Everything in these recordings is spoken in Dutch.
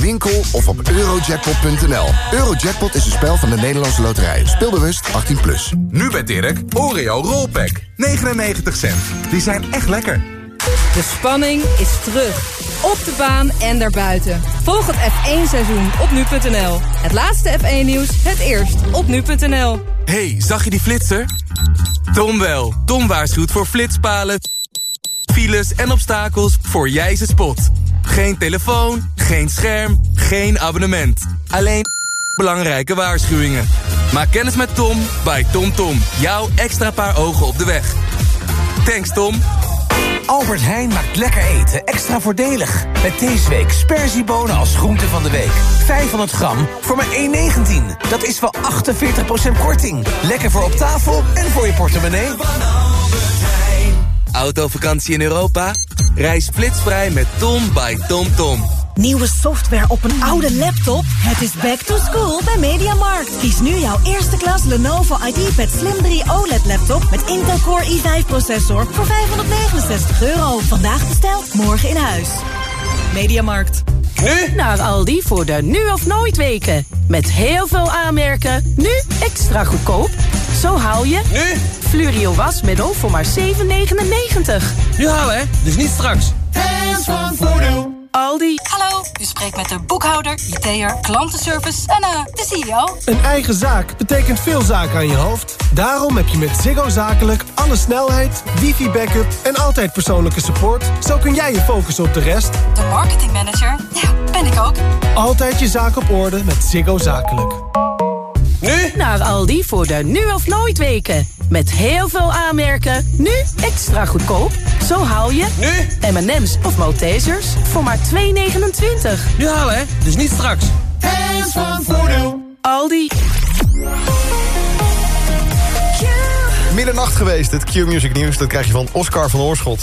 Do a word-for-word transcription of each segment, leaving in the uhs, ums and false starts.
winkel of op eurojackpot punt n l. Eurojackpot is een spel van de Nederlandse Loterij. Speelbewust achttien plus. Nu bij Dirk, Oreo Rollpack. negenennegentig cent. Die zijn echt lekker. De spanning is terug. Op de baan en daarbuiten. Volg het F één seizoen op nu punt n l. Het laatste F één nieuws, het eerst op nu punt n l. Hey, zag je die flitser? Tom wel. Tom waarschuwt voor flitspalen, files en obstakels voor jij ze spot. Geen telefoon, geen scherm, geen abonnement. Alleen belangrijke waarschuwingen. Maak kennis met Tom bij TomTom. Jouw extra paar ogen op de weg. Thanks, Tom. Albert Heijn maakt lekker eten extra voordelig. Met deze week sperziebonen als groente van de week. vijfhonderd gram voor maar één negentien. Dat is wel achtenveertig procent korting. Lekker voor op tafel en voor je portemonnee. Autovakantie in Europa? Reis flitsvrij met Tom bij TomTom. Nieuwe software op een oude laptop? Het is back to school bij MediaMarkt. Kies nu jouw eerste klas Lenovo IdeaPad Slim drie O L E D laptop met Intel Core i vijf processor voor vijfhonderdnegenenzestig euro. Vandaag besteld, morgen in huis. MediaMarkt. Nu naar Aldi voor de nu of nooit weken. Met heel veel aanmerken, nu extra goedkoop. Zo hou je nu Fluorio wasmiddel voor maar zeven negenennegentig. Nu halen, hè? Dus niet straks. Hands van Voordeel. Aldi. Hallo, u spreekt met de boekhouder, I T'er, klantenservice en uh, de C E O. Een eigen zaak betekent veel zaken aan je hoofd. Daarom heb je met Ziggo Zakelijk alle snelheid, wifi-backup en altijd persoonlijke support. Zo kun jij je focussen op de rest. De marketingmanager, ja, ben ik ook. Altijd je zaak op orde met Ziggo Zakelijk. Nu naar Aldi voor de nu of nooit weken. Met heel veel aanmerken, nu extra goedkoop. Zo hou je nu M en M's of Maltesers voor maar twee negenentwintig. Nu halen, hè? Dus niet straks. Hands van Voordeel. Aldi. Middernacht geweest, het Q-Music Nieuws. Dat krijg je van Oscar van Oorschot.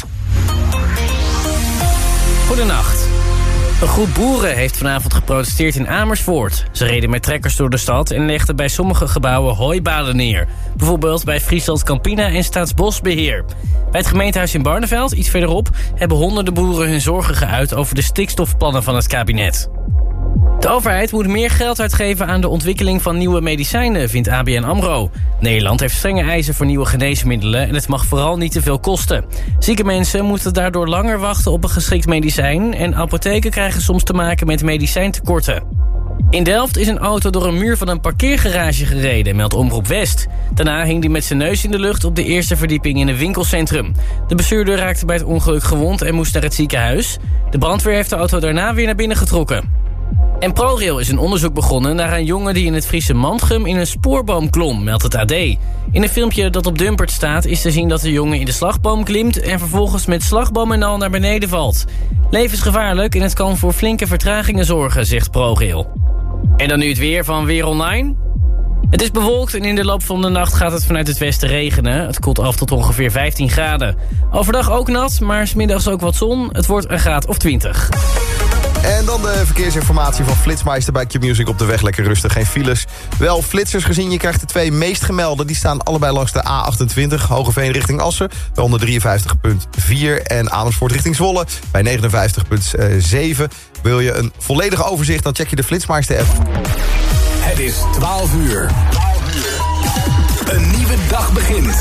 Goedenacht. Een groep boeren heeft vanavond geprotesteerd in Amersfoort. Ze reden met trekkers door de stad en legden bij sommige gebouwen hooibaden neer. Bijvoorbeeld bij Friesland Campina en Staatsbosbeheer. Bij het gemeentehuis in Barneveld, iets verderop, hebben honderden boeren hun zorgen geuit over de stikstofplannen van het kabinet. De overheid moet meer geld uitgeven aan de ontwikkeling van nieuwe medicijnen, vindt A B N AMRO. Nederland heeft strenge eisen voor nieuwe geneesmiddelen en het mag vooral niet te veel kosten. Zieke mensen moeten daardoor langer wachten op een geschikt medicijn en apotheken krijgen soms te maken met medicijntekorten. In Delft is een auto door een muur van een parkeergarage gereden, meldt Omroep West. Daarna hing hij met zijn neus in de lucht op de eerste verdieping in een winkelcentrum. De bestuurder raakte bij het ongeluk gewond en moest naar het ziekenhuis. De brandweer heeft de auto daarna weer naar binnen getrokken. En ProRail is een onderzoek begonnen naar een jongen die in het Friese Mantgum in een spoorboom klom, meldt het A D. In een filmpje dat op Dumpert staat is te zien dat de jongen in de slagboom klimt en vervolgens met slagboom en al naar beneden valt. Levensgevaarlijk en het kan voor flinke vertragingen zorgen, zegt ProRail. En dan nu het weer van Weer Online. Het is bewolkt en in de loop van de nacht gaat het vanuit het westen regenen. Het koelt af tot ongeveer vijftien graden. Overdag ook nat, maar 's middags ook wat zon. Het wordt een graad of twintig. En dan de verkeersinformatie van Flitsmeister bij Q-Music op de weg. Lekker rustig, geen files. Wel flitsers gezien, je krijgt de twee meest gemelde. Die staan allebei langs de A achtentwintig, Hogeveen richting Assen. Bij honderdrieënvijftig komma vier en Amersfoort richting Zwolle. Bij negenenvijftig komma zeven. Wil je een volledig overzicht, dan check je de Flitsmeister app. Het is twaalf uur. Een nieuwe dag begint.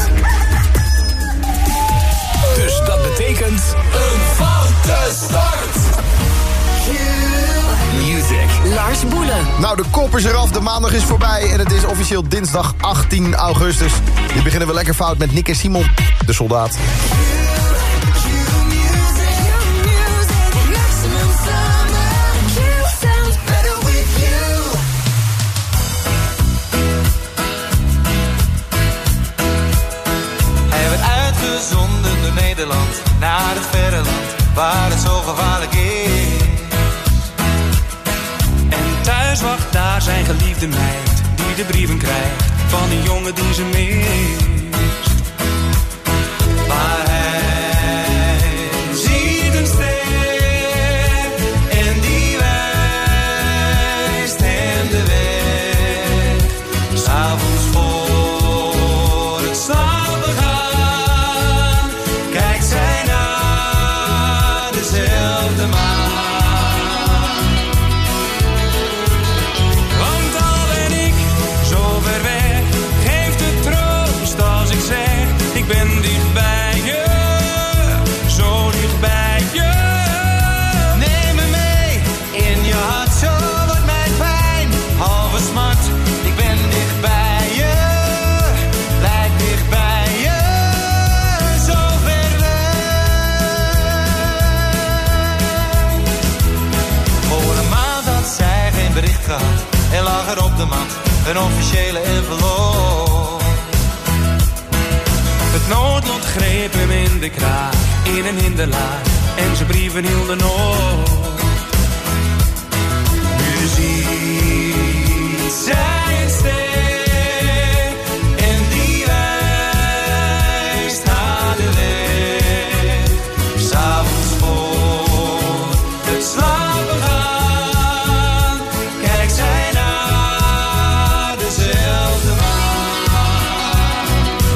Dus dat betekent... Een foute start. Music. Lars Boelen. Nou, de kop is eraf, de maandag is voorbij en het is officieel dinsdag achttien augustus. Die beginnen we lekker fout met Nick en Simon, de soldaat. Hij werd uitgezonden door Nederland naar het verre land waar het zo gevaarlijk is. Thuis wacht daar zijn geliefde meid, die de brieven krijgt van die jongen die ze mist. Maar hij ziet een ster en die wijst hem de weg. 'S Avonds voor het slapen gaan, kijkt zij naar dezelfde maan. echt gehad. En lag er op de mat, een officiële envelop. Het noodlot greep hem in de kraag, in een hinderlaag, en zijn brieven hielden op. Nu ziet zij een ster, en die wijst haar de weg. S'avonds voor het slapen gaan, kijkt zij naar dezelfde maan.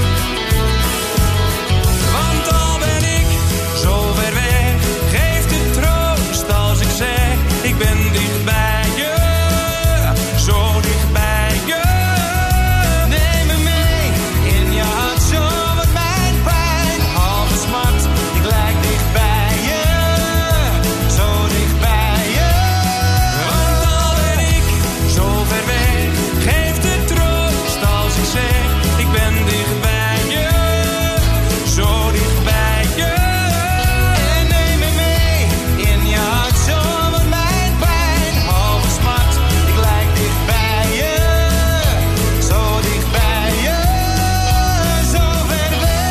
Want al ben ik zo ver weg, geeft het troost als ik zeg, ik ben dicht bij je, zo dicht bij je. Neem me mee in je hart, zo wat mijn pijn, halve smart, ik lijk dicht bij je, zo dicht bij je. Want al ben ik zo ver weg, geeft het troost als ik zeg, ik ben dicht bij je, zo dicht bij je. En neem me mee in je hart, zo wat mijn pijn, halve smart, ik lijk dicht bij je, zo dicht bij je, zo ver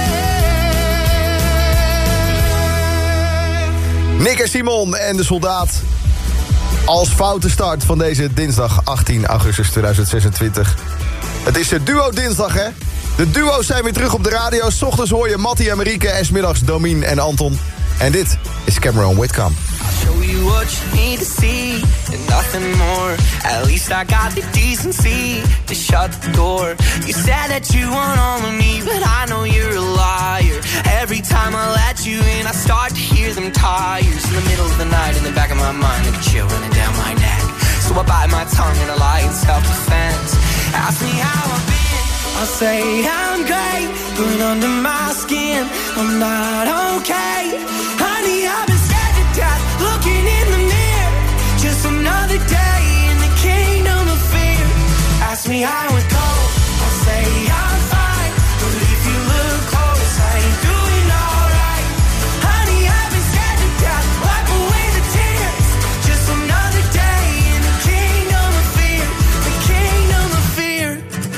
weg. Nick en Simon en de Soldaat. Als foute start van deze dinsdag achttien augustus tweeduizend zesentwintig. Het is de duo dinsdag, hè? De duo's zijn weer terug op de radio. 's Ochtends hoor je Mattie en Marieke en 's middags Domien en Anton. En dit is Cameron Whitcomb. Show you what you need to see and nothing more. At least I got the decency to shut the door. You said that you want all of me, but I know you're a liar. Every time I let you in, I start to hear them tires in the middle of the night, in the back of my mind, like a chill running down my neck. So I bite my tongue and I lie in self-defense. Ask me how I've been, I'll say I'm great, but under my skin, I'm not okay. Honey, I've been scared to death, looking in the mirror. Just another day in the kingdom of fear. Ask me how it goes, I'll say I'm fine, but if you look close, I ain't doing alright. Honey, I've been scared to death, wipe away the tears. Just another day in the kingdom of fear, the kingdom of fear.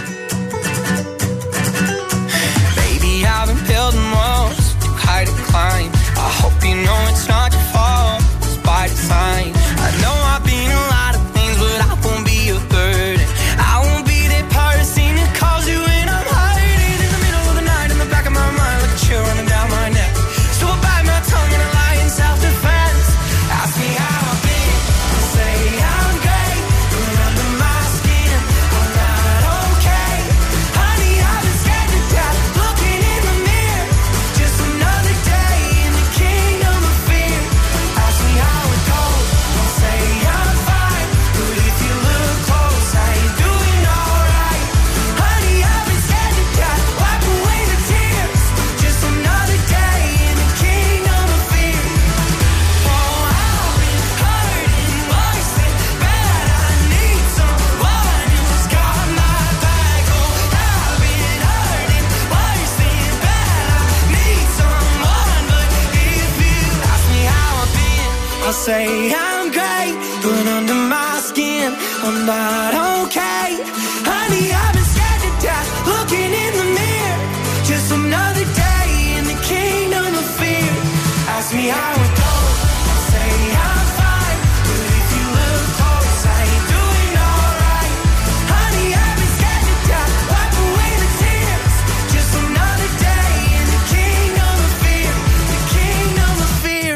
Baby, I've been building walls too high to climb. I hope you know it's not your fault, it's by design. I know I've been a lot of things, but I won't be a burden. I won't be that person who calls you when I'm hiding in the middle of the night, in the back of my mind, like a chill running down my neck. So I bite my tongue and I lie in self-defense. Ask me how I've been, I say I'm great, but under my skin, I'm not okay. Honey, I've been scared to death, looking in the mirror. Just another day in the kingdom of fear. Ask me how it goes, I'll say I'm fine, but if you look close, I ain't doing alright. Honey, I've been scared to death, wipe away the tears. Just another day in the kingdom of fear. Oh, I've been hurting, worse than bad. I need someone who's got my back. Oh, I've been hurting, worse than bad. I need someone, but if you ask me how I've been, I'll say I'm great, but under my skin, I'm not okay. Honey, I've been scared to death, looking in the mirror. Just another day in the kingdom of fear. Ask me how it goes, I'll say I'm fine, but if you look close, I ain't doing alright. Honey, I've been scared to death, wipe away the tears. Just another day in the kingdom of fear, the kingdom of fear.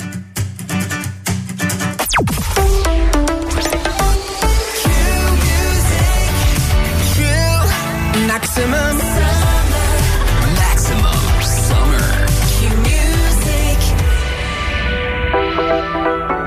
Maximum Maximum Summer Q Music.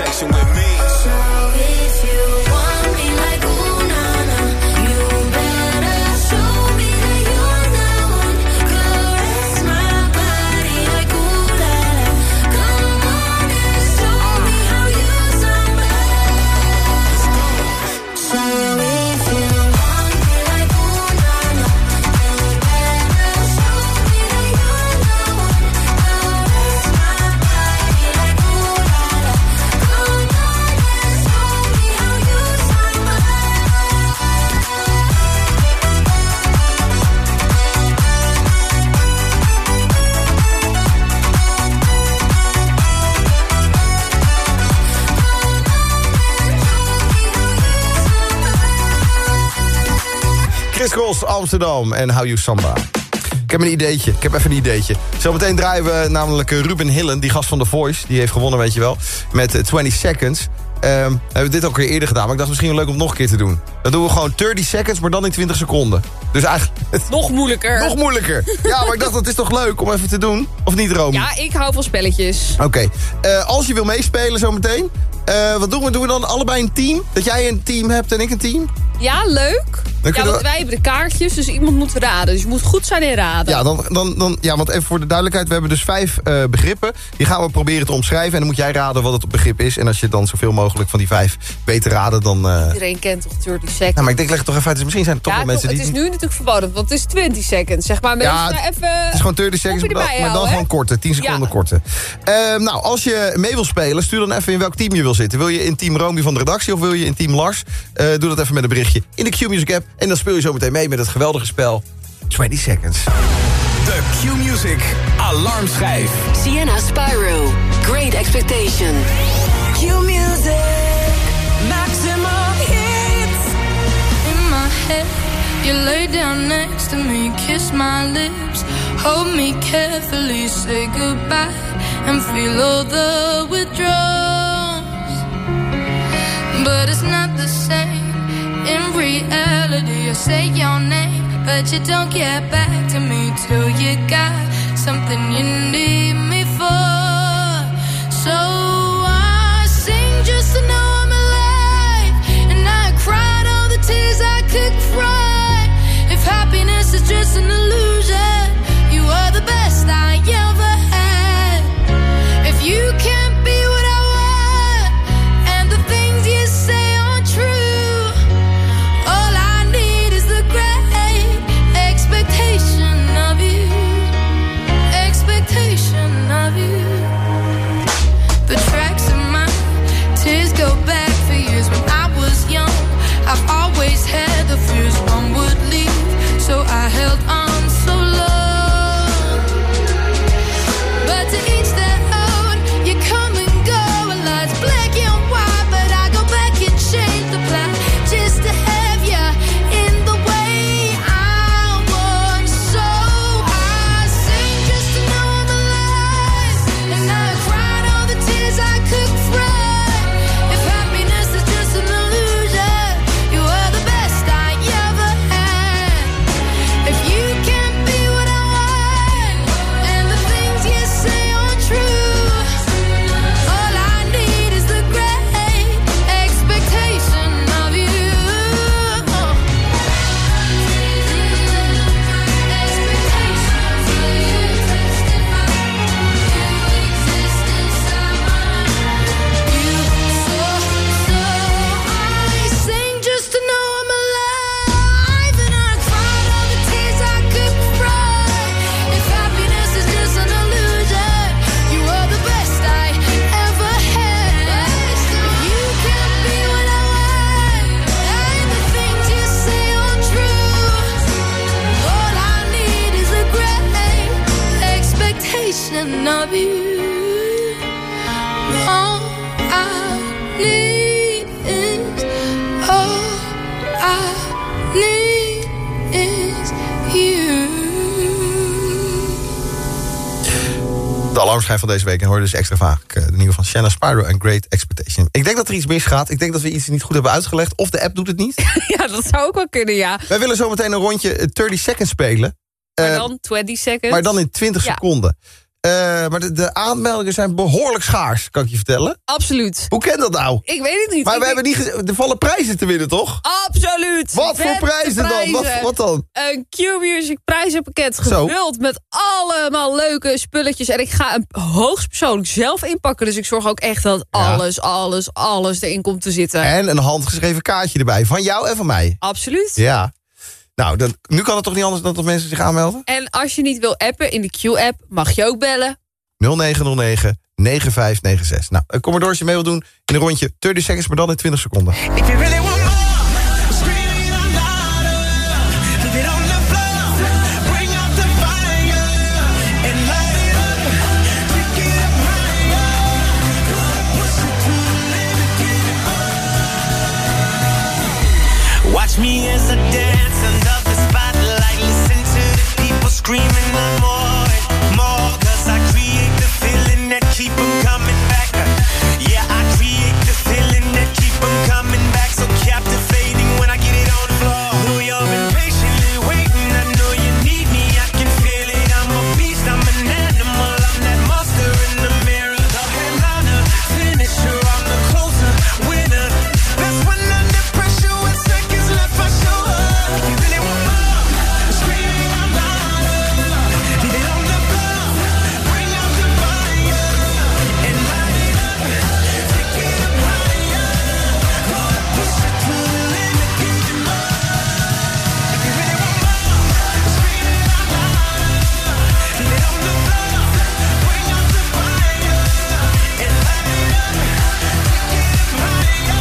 section with me. So if you want me like ooh na na, you better show me that you're the one. Caress my body like ooh la la. Come on and show me how you somebody. So if you want me like ooh na na, you better show me that you're the one. Caress my body like ooh la la. Come on and show me how you Chris Cross, Amsterdam en How You Samba. Ik heb een ideetje, ik heb even een ideetje. Zometeen draaien we namelijk Ruben Hillen, die gast van The Voice. Die heeft gewonnen, weet je wel, met twintig seconds. Um, we hebben dit ook weer eerder gedaan, maar ik dacht misschien leuk om het nog een keer te doen. Dan doen we gewoon dertig seconds, maar dan in twintig seconden. Dus eigenlijk... Nog moeilijker. Nog moeilijker. Ja, maar ik dacht, dat is toch leuk om even te doen? Of niet, Romy? Ja, ik hou van spelletjes. Oké. Okay. Uh, als je wil meespelen zometeen, uh, wat doen we? Doen we dan allebei een team? Dat jij een team hebt en ik een team? Ja, leuk. Ja, want we... wij hebben de kaartjes, dus iemand moet raden. Dus je moet goed zijn in raden. Ja, dan, dan, dan, ja, want even voor de duidelijkheid. We hebben dus vijf uh, begrippen. Die gaan we proberen te omschrijven. En dan moet jij raden wat het begrip is. En als je dan zoveel mogelijk van die vijf weet te raden, dan... Uh... Iedereen kent toch dertig seconds? Nou, maar ik denk, leg het toch even uit. Dus misschien zijn er toch ja, wel mensen het die... Het is nu natuurlijk verboden, want het is twintig seconds. Zeg maar, mensen ja, daar even... Het is gewoon dertig seconds, maar dan, maar dan gewoon korter. tien seconden ja. korter. Uh, nou, als je mee wil spelen, stuur dan even in welk team je wil zitten. Wil je in team Romy van de redactie of wil je in team Lars? Uh, doe dat even met een berichtje in de Q-Music app. En dan speel je zo meteen mee met het geweldige spel twintig seconds. De Q-Music alarmschijf. Sienna Spyro, Great Expectation. Q-Music, maximum hits. In my head, you lay down next to me, kiss my lips, hold me carefully, say goodbye, and feel all the withdrawals. But it's not the same. In reality, I say your name, but you don't get back to me till you got something you need me for. So I sing just to know I'm alive, and I cried all the tears I could cry. If happiness is just an illusion, you are the best I ever had. If you can't be what I want, and the things you say aren't true, all I need is the great expectation of you, expectation of you. The tracks of my tears go back for years when I was young. I've always had the fears one would leave, so I held on so long. But to each their own, you come and go, a life's black and white, but I go back and change the plan just to have you in the way I want. So I sing just to know I'm alive, and I cried all the tears I could cry. If happiness is just an illusion, you are the best I ever had. If you can't be what I want, and the things you say aren't true, all I need is the great expectation of you. I sing just to know I'm alive, and I cried all the tears I could cry. If happiness is just an illusion, you are the best I ever had. If you can't be what I want, and the things you say aren't true, all I need is a great expectation of you. All I need is, all I need is you. De alarmschijf van deze week. En hoor dus extra vaak uh, de nieuwe van Shanna Spyro en Great Expectation. Ik denk dat er iets misgaat. Ik denk dat we iets niet goed hebben uitgelegd. Of de app doet het niet. Ja, dat zou ook wel kunnen, ja. Wij willen zo meteen een rondje dertig seconds spelen. Maar Uh, dan twintig seconds. Maar dan in twintig Ja. seconden. Uh, maar de, de aanmeldingen zijn behoorlijk schaars, kan ik je vertellen. Absoluut. Hoe kan dat nou? Ik weet het niet. Maar ik we hebben niet ge- er vallen prijzen te winnen, toch? Absoluut. Wat voor prijzen, prijzen dan? Wat, wat dan? Een Q-Music prijzenpakket gevuld Zo. met allemaal leuke spulletjes. En ik ga hem hoogstpersoonlijk zelf inpakken. Dus ik zorg ook echt dat ja. alles, alles, alles erin komt te zitten. En een handgeschreven kaartje erbij. Van jou en van mij. Absoluut. Ja. Nou, dan, nu kan het toch niet anders dan dat mensen zich aanmelden? En als je niet wil appen in de Q-app, mag je ook bellen. nul negen nul negen negen vijf negen zes. Nou, kom maar door als je mee wil doen in een rondje dertig seconds, maar dan in twintig seconden. Watch me as I dance under the spotlight. Listen to the people screaming and more and more. Cause I create the feeling that keep them coming back. Yeah, I create the feeling that keep them coming back. So captivating when I get it on the floor. Though you've been patiently waiting, I know you need me. I can feel it, I'm a beast, I'm an animal. I'm that monster in the mirror. The headliner, finisher, I'm the closer, winner. That's when under pressure with seconds left I show up. If you really want more, screaming out louder. Leave it on the floor, bring out the fire and light it up. Take it up higher. Push it to the limit, give it more. If you really want more, screaming out louder. Leave it on the floor, bring out the fire and light it up. Take it up higher.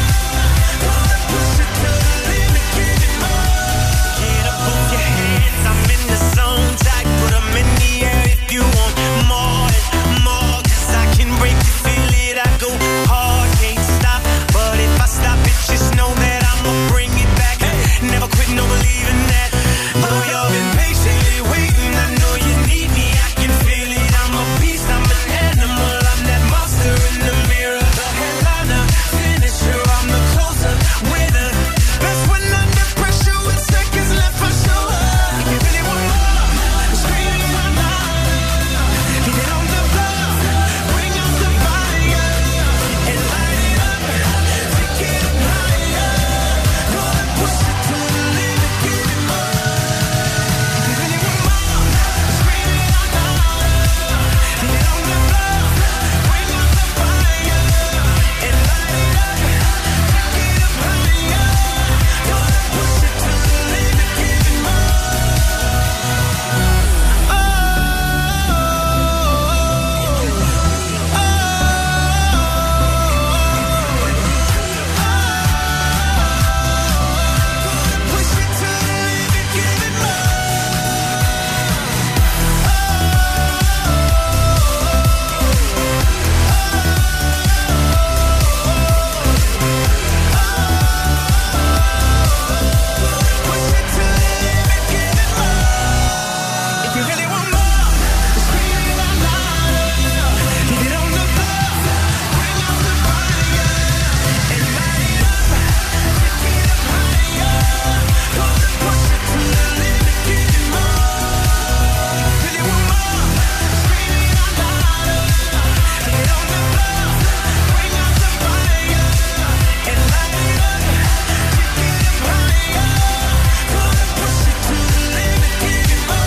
Push it to the limit, give it more. Get up on your hands, I'm in the zone. Tight, put 'em in the air if you want more and more. 'Cause I can break you, feel it, I go hard, can't stop. But if I stop it, just know that I'ma bring it back. Never quit, no believing that. Though you've been patiently waiting, I know you need me, I can feel it. I'm a beast, I'm an animal, I'm that monster in the mirror. The headliner, finisher, I'm the closer, winner. That's when under pressure with seconds left I show up. If you really want more, screaming out louder. Leave it on the floor, bring out the fire and light it up. Take it up higher. Push it to the limit, give it more. If you really want more, screaming out louder. Leave it on the floor, bring out the fire and light it up. Take it up higher. Push it to the limit, give it more. Push it to the limit, give it more. Push it to the limit, give it more. If you really want more, screaming out louder. Leave it on the floor, bring out the fire and light it up. Take it up higher. Push it to the limit, give it more. Really want more, screaming out louder. Leave it on the floor, bring out the fire and light it up. Take it up higher. Push it to the limit, give it more.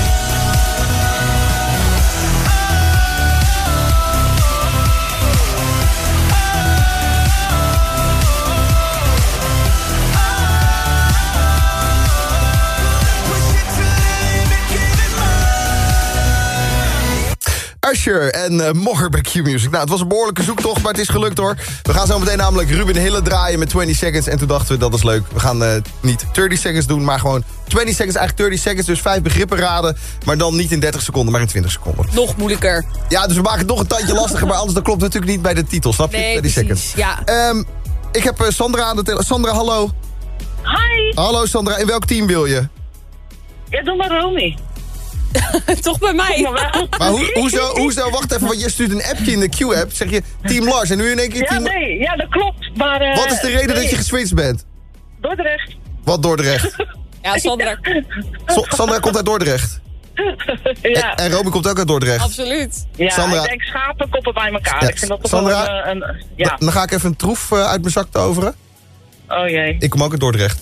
Usher en uh, More bij Q-Music. Nou, het was een behoorlijke zoektocht, maar het is gelukt hoor. We gaan zo meteen namelijk Ruben Hille draaien met twintig seconds. En toen dachten we, dat is leuk. We gaan uh, niet dertig seconds doen, maar gewoon twintig seconds, eigenlijk dertig seconds. Dus vijf begrippen raden, maar dan niet in dertig seconden, maar in twintig seconden. Nog moeilijker. Ja, dus we maken het nog een tandje lastiger, maar anders dat klopt natuurlijk niet bij de titel. Snap je? Nee, twintig precies. seconds. Ja. Um, ik heb uh, Sandra aan de telefoon. Sandra, hallo. Hi. Hallo Sandra, in welk team wil je? Ja, doe maar Romy. Toch bij mij. Maar hoe, hoezo, hoezo, wacht even, want je stuurt een appje in de Q-app. Zeg je Team Lars en nu in één keer Ja, Team... nee, ja, dat klopt. Maar, uh, Wat is de reden nee. dat je geswitcht bent? Dordrecht. Wat Dordrecht? Ja, Sandra. So- Sandra komt uit Dordrecht. ja. En, en Romy komt ook uit Dordrecht. Absoluut. Ja, Sandra. ik denk schapen koppen bij elkaar. Ja. Ik vind dat toch Sandra, wel een... een ja. Dan ga ik even een troef uh, uit mijn zak toveren. Oh jee. Ik kom ook uit Dordrecht.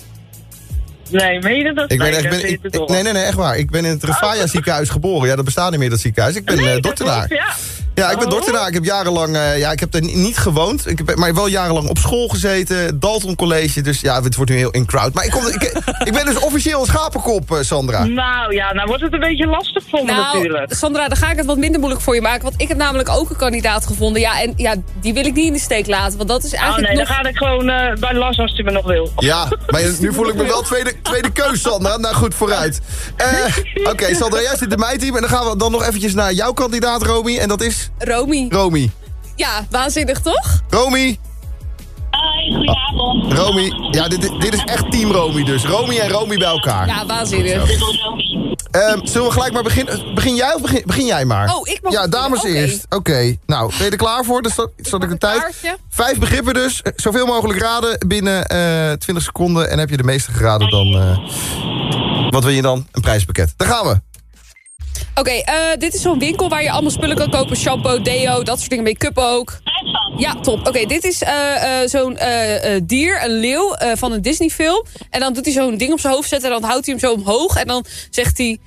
Nee, meen je dat? Ik ben, nee, echt, ben, ik, ik, nee, nee, nee, echt waar. Ik ben in het Rafaya oh. ziekenhuis geboren. Ja, dat bestaat niet meer, dat ziekenhuis. Ik ben nee, uh, Dordtenaar. Ja. ja, ik ben oh. Dordtenaar. Ik heb jarenlang, uh, ja, ik heb er niet gewoond. Ik heb maar wel jarenlang op school gezeten. Dalton College, dus ja, het wordt nu heel in crowd. Maar ik, kom, ik, ik ben dus officieel een schapenkop, uh, Sandra. Nou ja, nou wordt het een beetje lastig voor me nou, natuurlijk. Sandra, dan ga ik het wat minder moeilijk voor je maken. Want ik heb namelijk ook een kandidaat gevonden. Ja, en ja, die wil ik niet in de steek laten. Want dat is eigenlijk oh nee, nog... dan ga ik gewoon uh, bij Las als hij me nog wil. Ja, maar nu voel ik me wel tweede, tweede keus, Sandra. Nou goed, vooruit. Uh, Oké, okay, Sandra, jij zit in mijn team. En dan gaan we dan nog eventjes naar jouw kandidaat, Romy. En dat is? Romy. Romy. Ja, waanzinnig toch? Romy. Hoi, goedenavond. Oh, Romy, ja, dit, dit is echt team Romy dus. Romy en Romy bij elkaar. Ja, waanzinnig. Um, zullen we gelijk maar beginnen? Begin jij of begin, begin jij maar? Oh, ik mag Ja, dames okay. eerst. Oké, okay. Nou, ben je er klaar voor? Dus dat zat ik de tijd. Kaartje. Vijf begrippen dus. Zoveel mogelijk raden binnen uh, twintig seconden. En heb je de meeste geraden dan... Uh, wat wil je dan? Een prijspakket. Daar gaan we. Oké, okay, uh, dit is zo'n winkel waar je allemaal spullen kan kopen. Shampoo, deo, dat soort dingen. Make-up ook. Ja, top. Oké, okay, dit is uh, uh, zo'n uh, uh, dier, een leeuw uh, van een Disney film. En dan doet hij zo'n ding op zijn hoofd zetten en dan houdt hij hem zo omhoog. En dan zegt hij...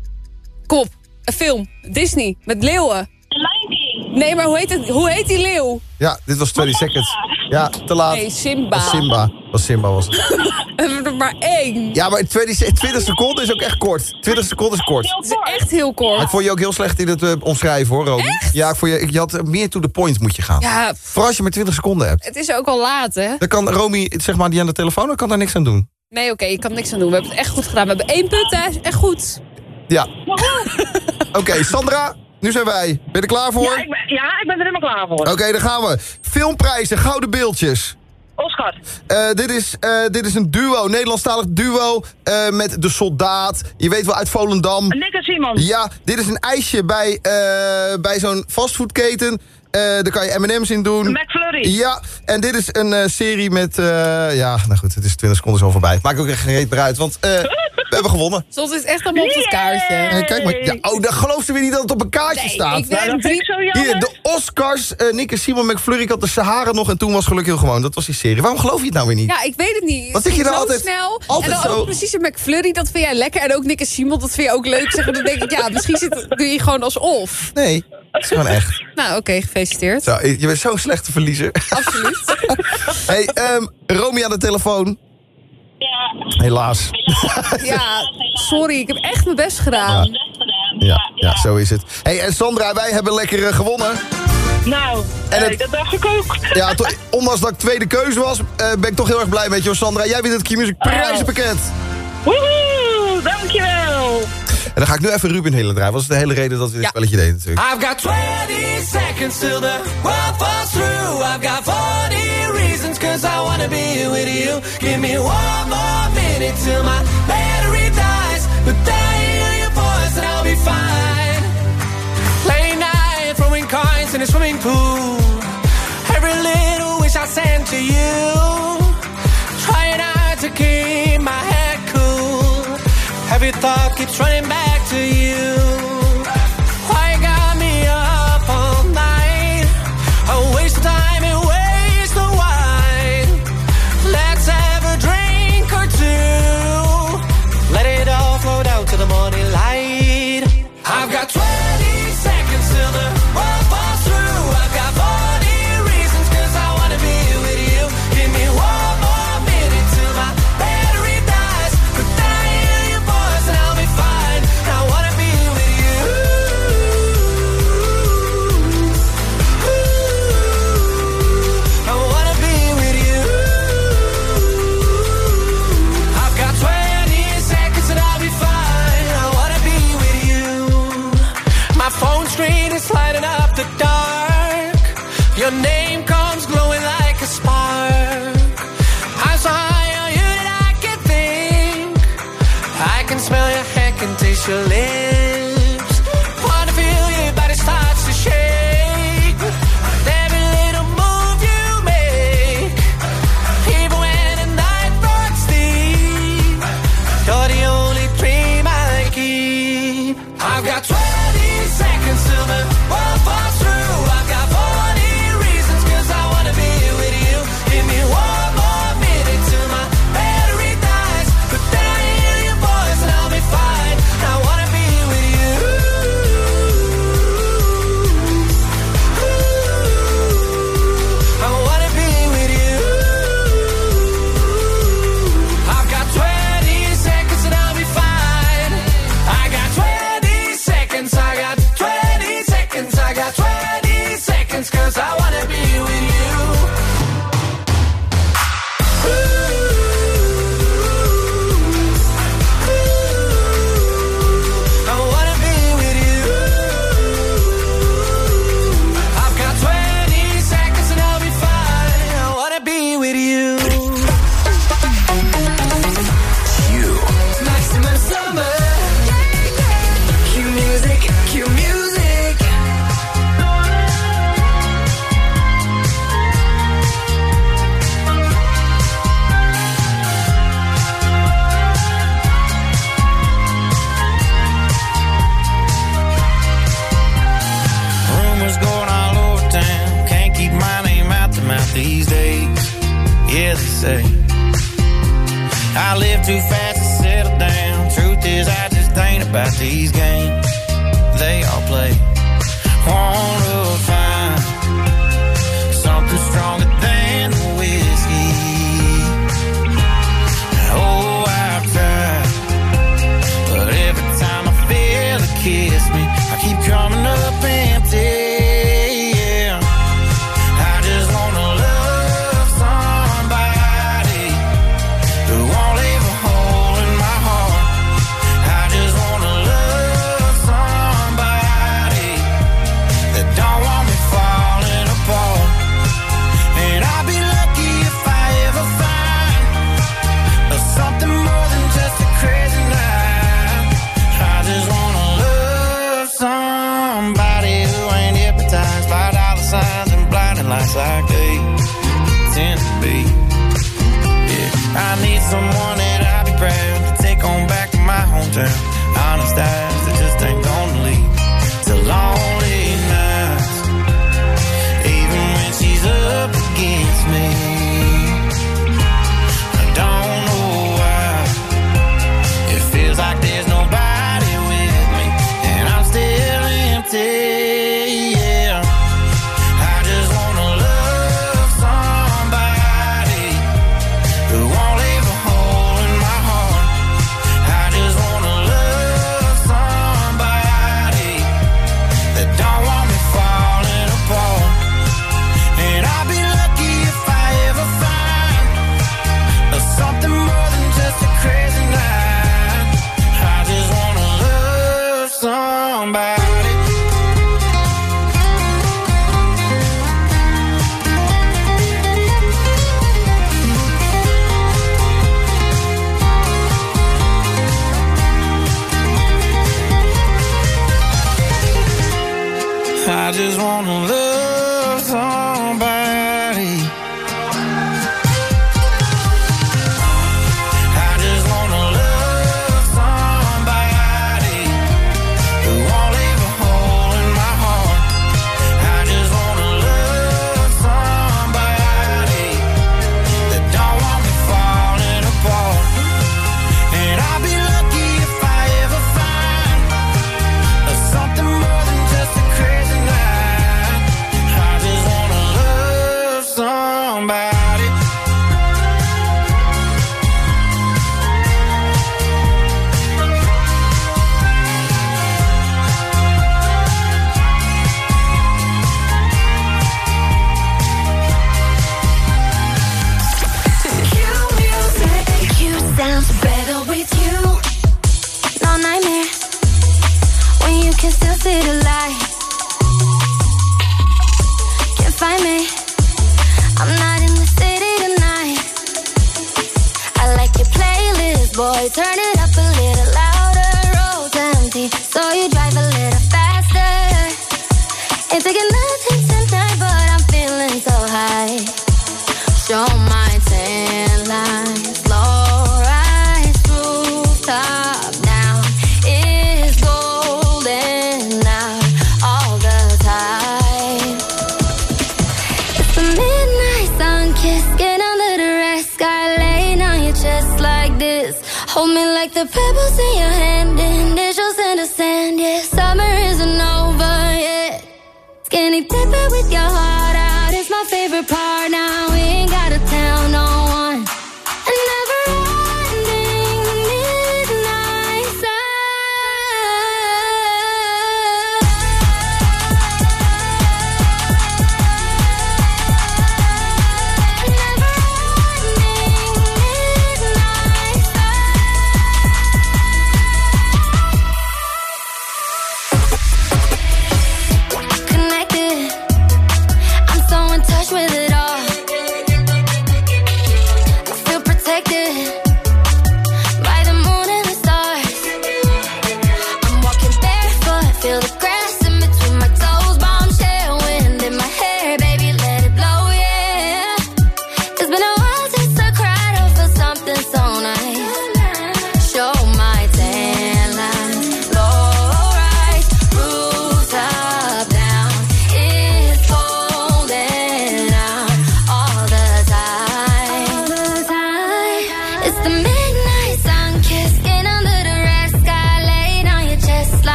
Kom op, een film. Disney, met leeuwen. The Lion King. Nee, maar hoe heet, het, hoe heet die leeuw? Ja, dit was twintig seconds. Ja, te laat. Nee, Simba. Was Simba. Was Simba was het. We hebben er maar één. Ja, maar twintig, twintig seconden is ook echt kort. twintig seconden is kort. Het is echt heel kort. Maar ik vond je ook heel slecht in het uh, omschrijven, hoor, Romy. Echt? Ja, ik vond je, je had meer to the point moet je gaan. Ja. Vooral als je maar twintig seconden hebt. Het is ook al laat, hè? Dan kan Romy, zeg maar, die aan de telefoon, dan kan daar niks aan doen. Nee, oké, okay, ik kan niks aan doen. We hebben het echt goed gedaan. We hebben één punt, hè? Echt goed. Ja. Oké, okay, Sandra... Nu zijn wij. Ben je er klaar voor? Ja, ik ben, ja, ik ben er helemaal klaar voor. Oké, okay, dan gaan we. Filmprijzen, gouden beeldjes. Oscar. Uh, dit, is, uh, dit is een duo, Nederlandstalig duo uh, met De Soldaat. Je weet wel, uit Volendam. Nick en Simon. Ja, dit is een ijsje bij, uh, bij zo'n fastfoodketen. Uh, daar kan je M en M's in doen. McFlurry. Ja, en dit is een uh, serie met... Uh, ja, nou goed, het is twintig seconden zo voorbij. Maakt ook echt geen reet meer uit, want... Uh, We hebben gewonnen. Soms is het echt allemaal op het kaartje. Hey, kijk maar. Ja, oh, dan geloof je weer niet dat het op een kaartje nee, staat. Ik weet drie... zo Hier, de Oscars. Uh, Nick en Simon McFlurry. Ik had de Sahara nog en toen was Geluk heel gewoon. Dat was die serie. Waarom geloof je het nou weer niet? Ja, ik weet het niet. Wat zeg je nou zo altijd? Snel. Altijd en dan zo. ook precies een McFlurry, dat vind jij lekker. En ook Nick en Simon, dat vind je ook leuk. Zeg, dan denk ik, ja, misschien zit, doe je gewoon alsof. Nee, het is gewoon echt. Nou, oké, okay, gefeliciteerd. Zo, je bent zo'n slechte verliezer. Absoluut. Hey, um, Romy aan de telefoon. Ja. Helaas. Ja, sorry, ik heb echt mijn best gedaan. Ja, ja, ja zo is het. Hey, en Sandra, wij hebben lekker uh, gewonnen. Nou, en hey, het, dat dacht ik ook. Ja, to, ondanks dat ik tweede keuze was, uh, ben ik toch heel erg blij met je, Sandra. Jij wint het Q-Music prijzenpakket. Woehoe, dankjewel. En dan ga ik nu even Ruben Helen draaien. Dat was de hele reden dat we dit ja. spelletje deden natuurlijk. I've got twenty seconds till the world falls through. I've got forty reasons cause I wanna be with you. Give me one more minute till my battery dies. But then I hear your voice and I'll be fine. Late night throwing coins in a swimming pool. Every little wish I send to you. Trying hard to keep my head cool. Every thought keeps running back to you. Why you got me up all night? I waste time and waste the wine. Let's have a drink or two. Let it all flow down to the morning light. I've got twenty seconds till the world falls through. I've got forty reasons cause I wanna be with you. Give me one more minute till my battery dies. But then I hear your voice and I'll be fine. I wanna be as they say. I live too fast to settle down. Truth is, I just ain't about these games they all play. Wanna find something stronger than the whiskey. Oh, I've tried, but every time I feel it kiss me, I keep coming up empty. Like they tend to be. Yeah, I need someone that I'll be proud to take on back to my hometown. Honest eyes that just ain't gonna lead to lonely nights, even when she's up against me. I don't know why it feels like there's nobody with me, and I'm still empty. I just wanna love somebody. I just wanna love somebody who won't leave a hole in my heart. I just wanna love somebody that don't want me falling apart. And I'll be lucky if I ever find something more than just a crazy night. Somebody. You sounds better with you. No nightmare when you can still see the light. Can't find me. I'm not in the city tonight. I like your playlist, boy. Turn it up a little louder. Road's empty, so you drive a little faster. Ain't taking nothing tonight, but I'm feeling so high. Show my tan lines, low rise, rooftop down. It's golden out all the time. It's the midnight sun kiss, get under the red sky, laying on your chest like this. Hold me like the pebbles in your hand, initials in the sand, yeah. Summer isn't over yet. Skinny dipping with your heart out is my favorite part. Now we ain't gotta tell no one. And never ending midnight sun. Connected, I'm so in touch with it all.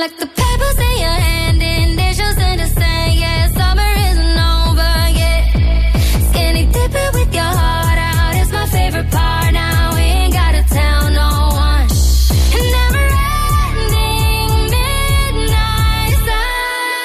like the pebbles in your hand, and there's just in the sand. Yeah, summer isn't over yet. Skinny dipping with your heart out is my favorite part. Now we ain't gotta tell no one. Never ending midnight sun.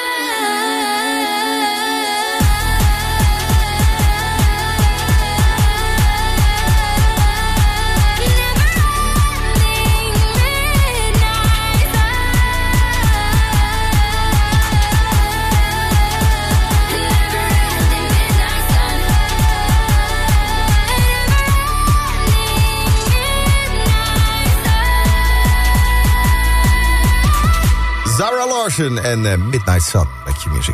Zara Larsson en uh, Midnight Sun, met je muziek.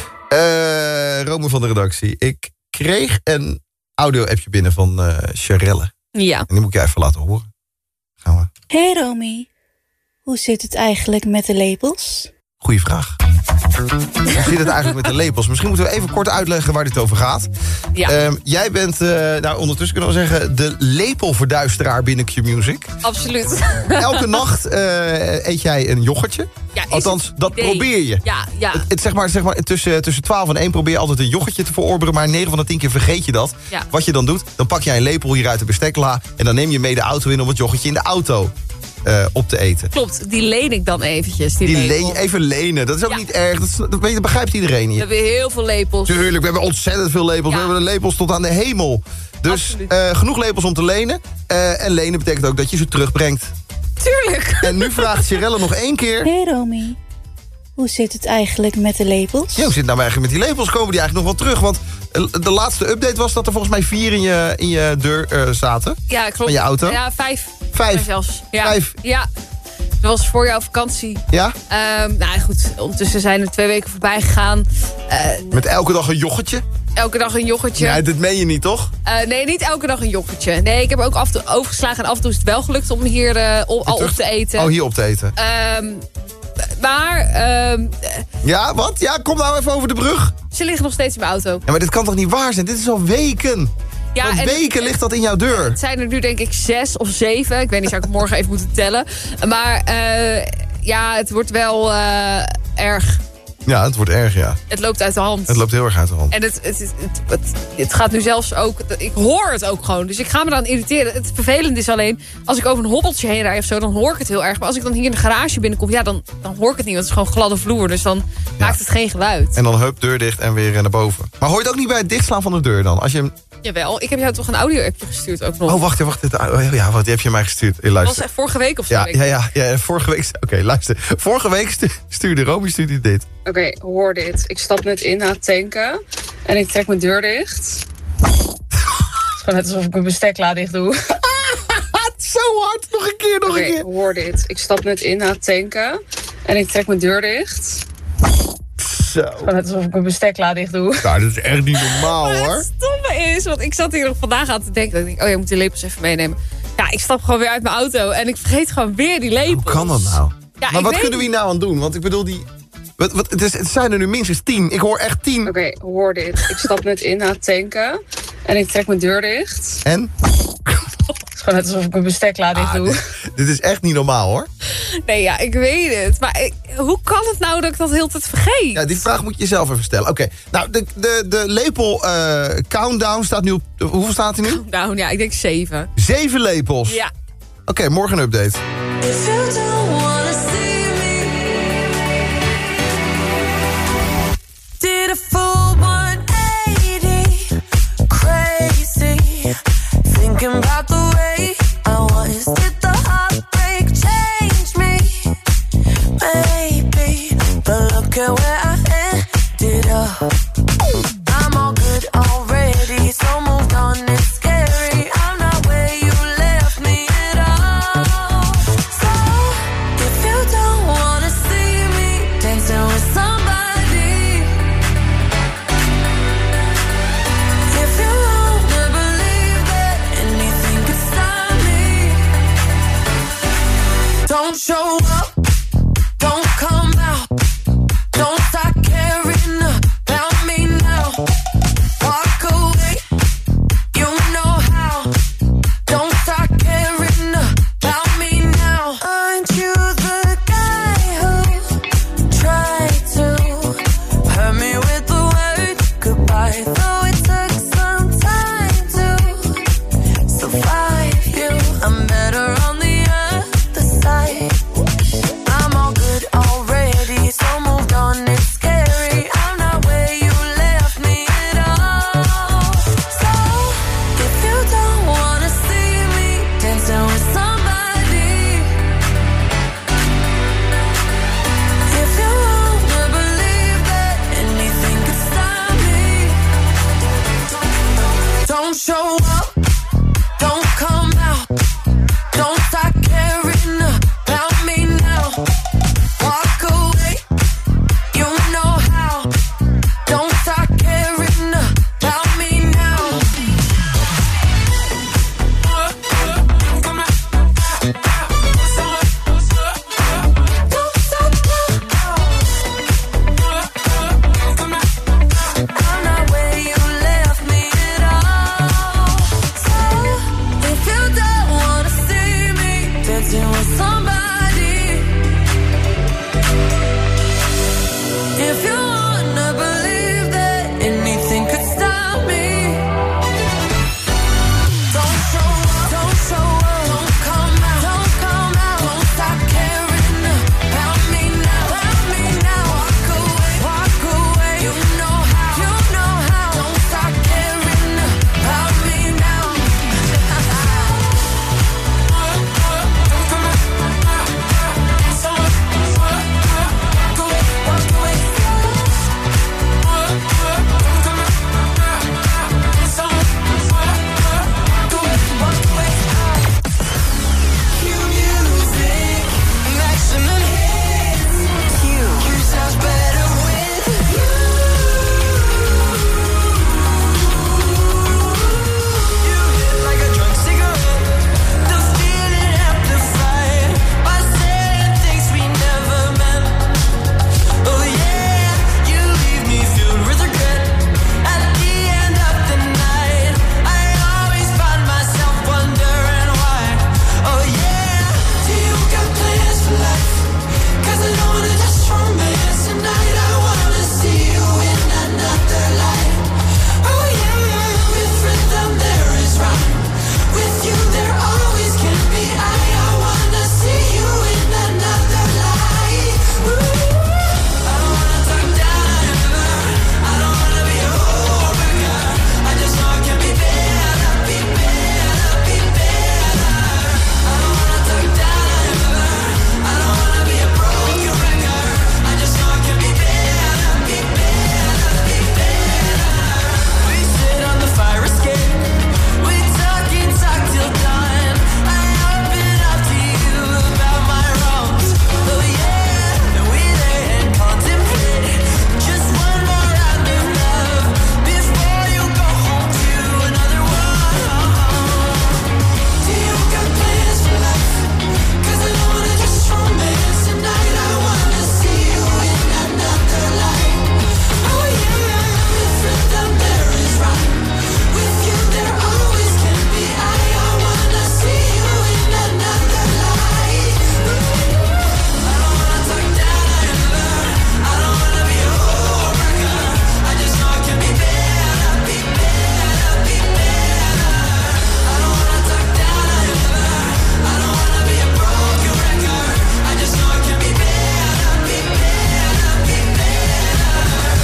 Uh, Rome van de redactie. Ik kreeg een audio-appje binnen van uh, Sharelle. Ja. En die moet ik je even laten horen. Gaan we. Hey Romy, hoe zit het eigenlijk met de labels? Goeie vraag. Hoe zit het eigenlijk met de labels? Misschien moeten we even kort uitleggen waar dit over gaat. Ja. Um, jij bent, uh, nou ondertussen kunnen we zeggen, de lepelverduisteraar binnen Q-Music. Absoluut. Elke nacht uh, eet jij een yoghurtje. Ja, Althans, dat idee. probeer je. Ja, ja. Het, het, zeg maar, zeg maar, tussen, tussen twaalf en één probeer je altijd een yoghurtje te verorberen, maar negen van de tien keer vergeet je dat. Ja. Wat je dan doet, dan pak jij een lepel hier uit de bestekla en dan neem je mee de auto in om het yoghurtje in de auto uh, op te eten. Klopt, die leen ik dan eventjes. Die, Die lepel. leen, even lenen, dat is ook Ja. niet erg. Dat, is- dat, weet je, dat begrijpt iedereen We hier. hebben heel veel lepels. Tuurlijk, we hebben ontzettend veel lepels. Ja. We hebben de lepels tot aan de hemel. Dus uh, genoeg lepels om te lenen. Uh, en lenen betekent ook dat je ze terugbrengt. Tuurlijk. En nu vraagt Sharelle nog één keer. Hey Romy, hoe zit het eigenlijk met de labels? Ja, hoe zit het nou eigenlijk met die lepels? Komen die eigenlijk nog wel terug? Want uh, de laatste update was dat er volgens mij vier in je, in je deur uh, zaten. Ja, klopt. Van je auto. Ja, vijf. Vijf. Zelfs. Ja. Vijf. Ja. Dat was voor jouw vakantie. Ja? Um, nou goed, ondertussen zijn er twee weken voorbij gegaan. Uh, Met elke dag een yoghurtje? elke dag een yoghurtje. Ja, dat meen je niet, toch? Uh, nee, niet elke dag een yoghurtje. Nee, ik heb ook af en toe overgeslagen. En af en toe is het wel gelukt om hier uh, al, al op te eten. Oh, hier op te eten. Um, maar... Um, ja, wat? Ja, kom nou even over de brug. Ze liggen nog steeds in mijn auto. Ja, maar dit kan toch niet waar zijn? Dit is al weken. Ja, al en weken het, ligt dat in jouw deur. Het zijn er nu denk ik zes of zeven. Ik weet niet, zou ik het morgen even moeten tellen. Maar uh, ja, het wordt wel uh, erg. Ja, het wordt erg, ja. Het loopt uit de hand. Het loopt heel erg uit de hand. En het, het, het, het, het, het gaat nu zelfs ook... Ik hoor het ook gewoon. Dus ik ga me dan irriteren. Het vervelende is alleen... Als ik over een hobbeltje heen rijd of zo... dan hoor ik het heel erg. Maar als ik dan hier in de garage binnenkom... Ja, dan, dan hoor ik het niet. Want het is gewoon gladde vloer. Dus dan ja. maakt het geen geluid. En dan hup, deur dicht en weer naar boven. Maar hoor je het ook niet bij het dichtslaan van de deur dan? Als je hem... Jawel, ik heb jou toch een audio-appje gestuurd ook nog. Oh, wacht, wacht. Dit, oh, ja, wat, die heb je mij gestuurd. Hey, dat luister. was vorige week of zo. Ja, ja, ja, ja, vorige week... Oké, okay, luister. Vorige week stu stuurde Romy stuurde dit. Oké, okay, hoor dit. Ik stap net in na het tanken. En ik trek mijn deur dicht. Het is gewoon net alsof ik mijn bestekla dicht doe. Zo hard. Nog een keer, nog okay, een keer. Hoor dit. Ik stap net in na het tanken. En ik trek mijn deur dicht. Zo. Gewoon net alsof ik mijn bestekla dicht doe. Nou, dat is echt niet normaal, maar hoor. Het stomme is, want ik zat hier nog vandaag aan te denken. Dat ik denk, oh, je moet die lepels even meenemen. Ja, ik stap gewoon weer uit mijn auto. En ik vergeet gewoon weer die lepels. Hoe kan dat nou? Ja, maar wat kunnen we hier nou aan doen? Want ik bedoel, die... Wat, wat, het, is, het zijn er nu minstens tien. Ik hoor echt tien. Oké, okay, hoor dit. Ik stap net in na het tanken. En ik trek mijn deur dicht. En? Het is gewoon net alsof ik mijn bestekla dicht ah, doe. Dit, dit is echt niet normaal, hoor. Nee, ja, ik weet het. Maar ik, hoe kan het nou dat ik dat de hele tijd vergeet? Ja, die vraag moet je jezelf even stellen. Oké, okay. nou, de, de, de lepel uh, countdown staat nu op... Hoeveel staat hij nu? Countdown, ja, ik denk zeven. Zeven lepels? Ja. Oké, okay, morgen een update. If you don't wanna see me, did a full one eighty, crazy, thinking about the way I was. Did the heartbreak change me? Maybe, but look at where I ended up. I'm all good already, so moved on, it's scary. I'm not where you left me at all. So, if you don't wanna see me dancing with somebody, if you wanna believe that anything could stop me, don't show up, don't come out, don't start caring about me now. Walk away, you know how. Don't start caring about me now. Aren't you the guy who show up, don't come out, don't start caring about me now. Walk away, you know how, don't start caring about me now. Don't stop now. I'm not where you left me at all. So if you don't wanna see me dancing with somebody, if you wanna believe that anything could stop me, don't show up, don't show up, don't come out, don't come out, don't stop caring about me now, about me now. Walk away, walk away, you know how, you know how, don't stop caring about me now. Cue music, maximum hits. Cue, Cue sounds better with you. You hit like a drunk cigarette, the feeling amplified by saying things we never meant. Oh yeah, you leave me filled with regret. At the end of the night, I always find myself wondering why. Oh yeah, do you got plans for life? 'Cause I don't wanna just romance tonight. I wanna see you in another life. Oh yeah, with rhythm there is rhyme. With you there always can be I. I wanna see you in another life. Ooh. I don't wanna talk down ever. I don't wanna be a heartbreaker. I just know I can be better, be better, be better. I don't wanna talk down ever. I don't wanna be a broken record. I just know I can be better, be better, be better. We sit on the fire escape. We talk and talk till dawn. I open up to you about my wrongs. Oh yeah, and we lay and contemplate just one more round of love before you go home to another one. Do you got plans for life? 'Cause I don't wanna just romance tonight. I wanna see you in another life. Oh yeah, with rhythm there is rhyme. With you there always can be I. I wanna see you in another life. I don't wanna talk down ever. I don't wanna be a heartbreaker. I just know I can be better, be better, be better. I don't wanna talk down ever. I don't wanna be a broken record. I just know I can be better, be better, be better.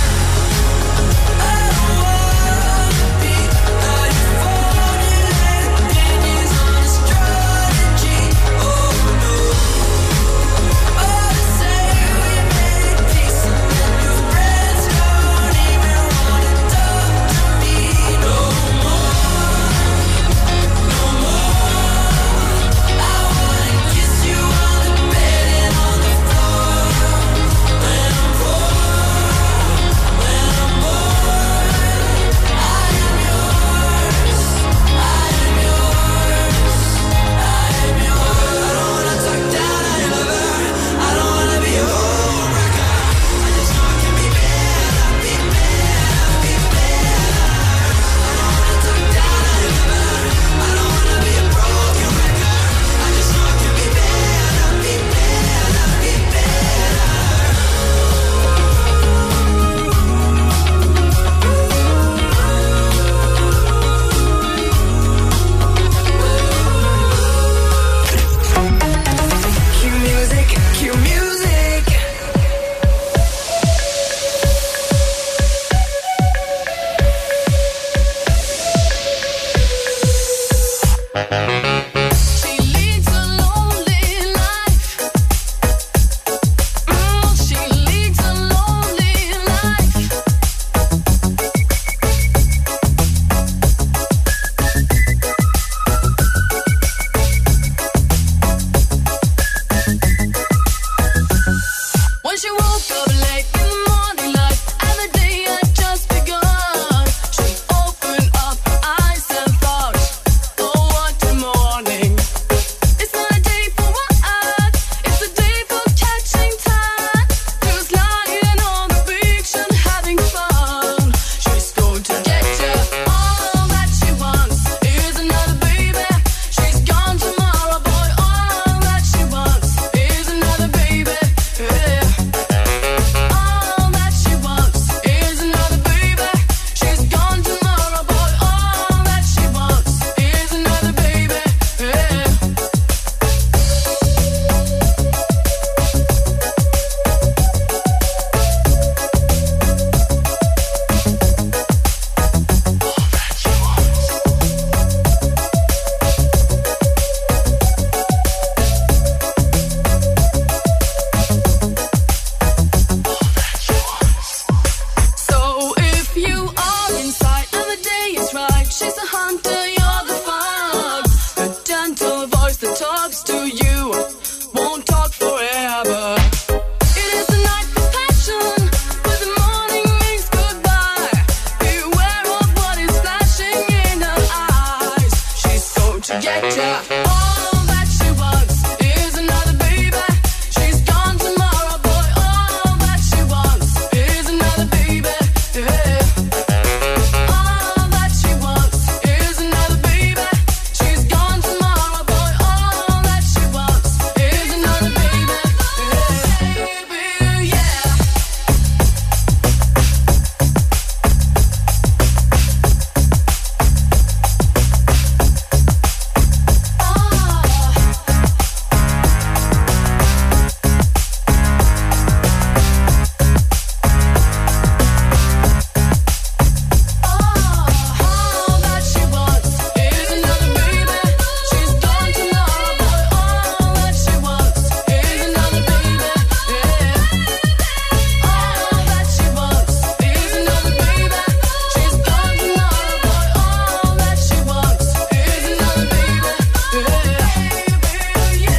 I don't wanna be a formulated opinions on a strategy. Oh no. Oh, to say we made peace and then your friends don't even wanna talk to me no more, no more. I wanna kiss you on the bed and on the floor. When I'm bored, when I'm bored, I am yours, I am yours, I am yours. I don't wanna talk down ever. I don't wanna be a heartbreaker. I just know I can be better, be better, be better. I don't wanna talk down ever. I don't wanna be a broken record. I just know I can be better, be better, be better. Cue music, cue music. She leads a lonely life. Mm, she leads a lonely life. until you're the fog. A gentle voice that talks to you won't talk forever. It is the night for passion, but the morning means goodbye. Beware of what is flashing in her eyes. She's so to get ya. All that she wants is another baby. She's gone tomorrow, boy. All that she wants is another baby. Yeah. All that she wants is another baby. She's gone tomorrow, boy. All that she wants is another baby. Yeah. Baby, yeah. All that she wants is another baby. She's gone tomorrow, boy. All that she wants is another baby. Yeah. All that she wants is another baby. She's gone tomorrow, boy. All that she wants is another baby. Yeah.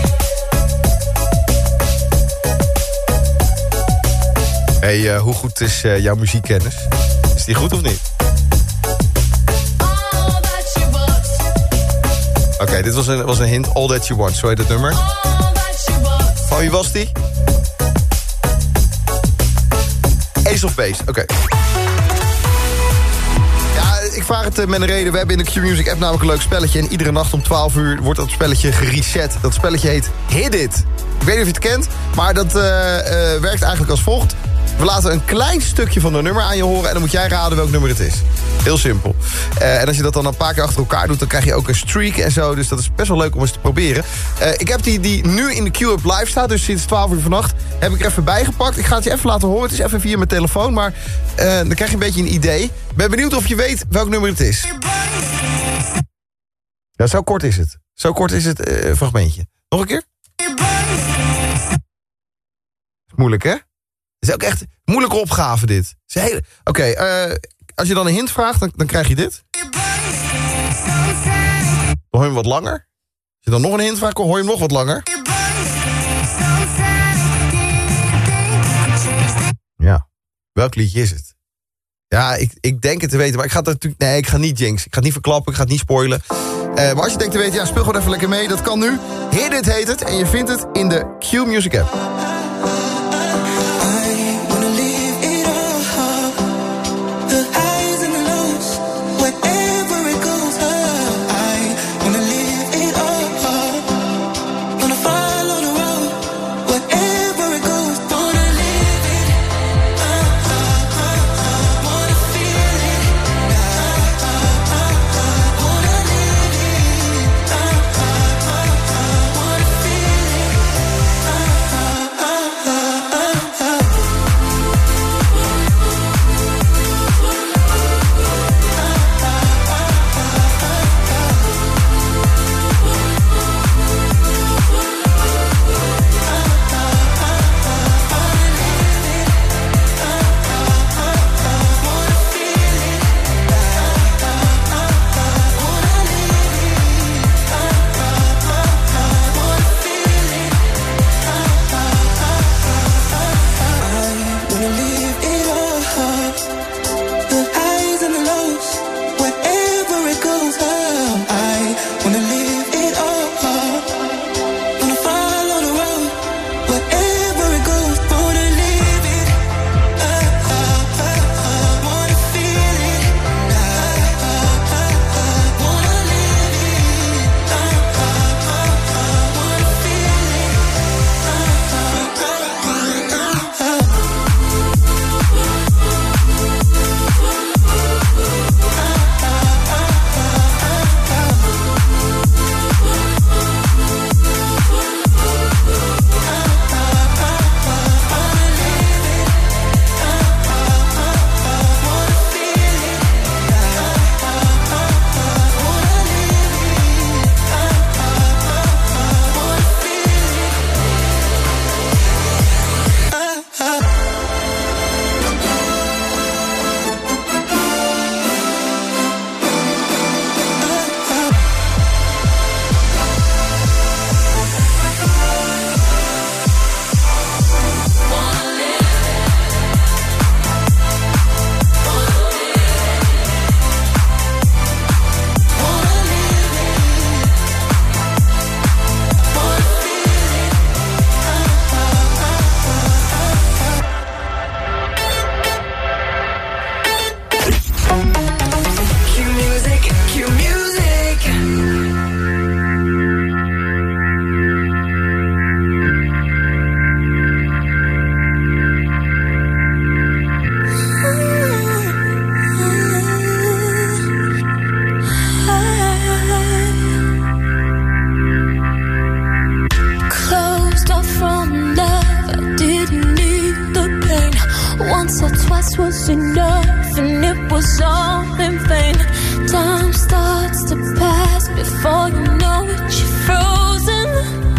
Hey, eh, hoe goed is eh, jouw muziekkennis? Is die goed of niet? Oké, dit was een, was een hint. All That You Want, zo heet het nummer. Van wie was die? Ace of Base, oké. Ja, ik vraag het uh, met een reden. We hebben in de Q-Music app namelijk een leuk spelletje. En iedere nacht om twaalf uur wordt dat spelletje gereset. Dat spelletje heet Hit It. Ik weet niet of je het kent, maar dat uh, uh, werkt eigenlijk als volgt. We laten een klein stukje van een nummer aan je horen en dan moet jij raden welk nummer het is. Heel simpel. Uh, en als je dat dan een paar keer achter elkaar doet, dan krijg je ook een streak en zo. Dus dat is best wel leuk om eens te proberen. Uh, ik heb die die nu in de Q-Up live staat, dus sinds twaalf uur vannacht, heb ik er even bijgepakt. Ik ga het je even laten horen. Het is even via mijn telefoon, maar uh, dan krijg je een beetje een idee. Ik ben benieuwd of je weet welk nummer het is. Ja, zo kort is het. Zo kort is het uh, fragmentje. Nog een keer? Moeilijk, hè? Het is ook echt een moeilijke opgave, dit. Hele... Oké, okay, uh, als je dan een hint vraagt, dan, dan krijg je dit. Dan hoor je hem wat langer. Als je dan nog een hint vraagt, hoor je hem nog wat langer. Ja, welk liedje is het? Ja, ik, ik denk het te weten, maar ik ga het natuurlijk... Nee, ik ga niet jinx. Ik ga het niet verklappen, ik ga het niet spoilen. Uh, maar als je denkt te weten, ja, speel gewoon even lekker mee. Dat kan nu. Hit It heet het. En je vindt het in de Q-Music app. Uh Before you know it, you're frozen.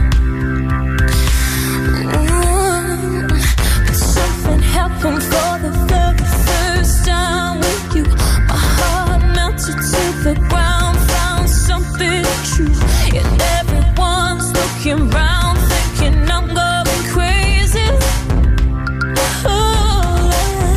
Mm. But something happened for the very first time with you. My heart melted to the ground, found something true. And everyone's looking round, thinking I'm going crazy. Oh,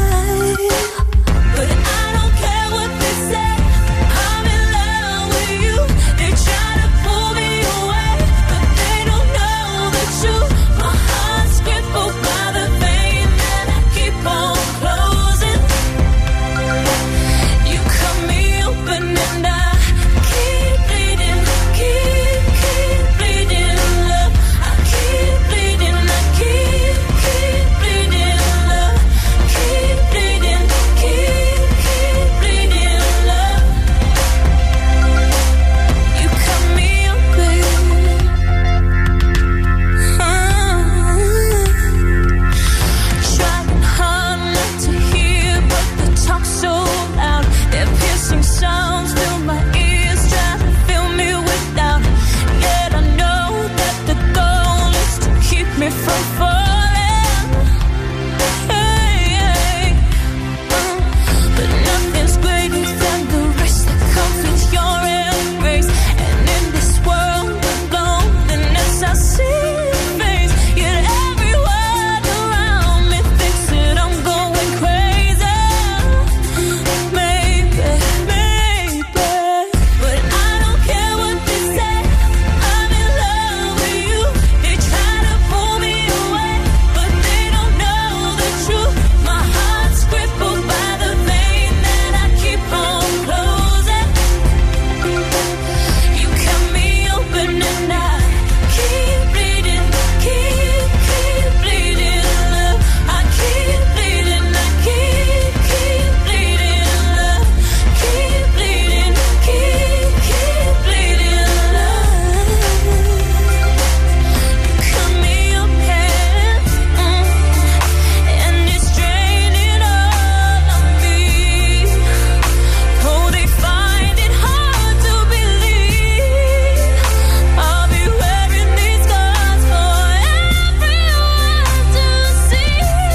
but I don't care what they say. I'm in love with you. They try to pull me away, but they don't know the truth. My heart's crippled by the pain that I keep on closing. You cut me open and I keep bleeding, keep, keep bleeding, love. I keep bleeding, I keep, keep bleeding, love. Keep bleeding, keep, keep bleeding, love. You cut me open. Trying hard not to hear, but the talk's so loud. Their piercing sounds fill my ears, try to fill me with doubt. Yet I know that the goal is to keep me from falling. Hey, hey. Uh, but nothing's greater than the rest that comes with your embrace. And in this world of loneliness, I see your face. Yet everyone around me thinks that I'm going crazy. Maybe, maybe, but I don't care what they say. I'm in love with you. They try to pull me away, but they don't know the truth. My heart's crippled by the vein that I keep on closing. You cut me open and I keep bleeding, keep, keep bleeding, love. I keep bleeding, I keep, keep bleeding, love. Keep bleeding, keep, keep bleeding, love. You cut me open, mm, and it's draining all of me. Oh, they find it hard to believe I'll be wearing these scars for everyone to see.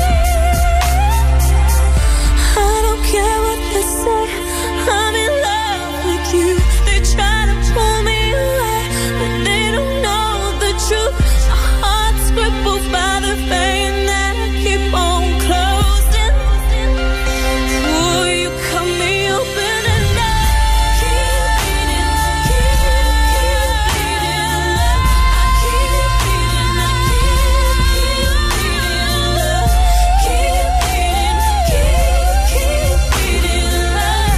I don't care what they say. I'm in love with you. They try to pull me away, but they don't know the truth. My heart's crippled by the pain that I keep on closing. Oh, you cut me open and I keep bleeding, keep, keep bleeding, love. I keep bleeding, I keep, keep bleeding, love. Keep bleeding, keep, keep bleeding, love.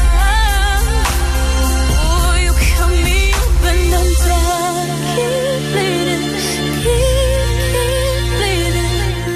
Oh, you cut me open and I keep bleeding, keep, keep bleeding,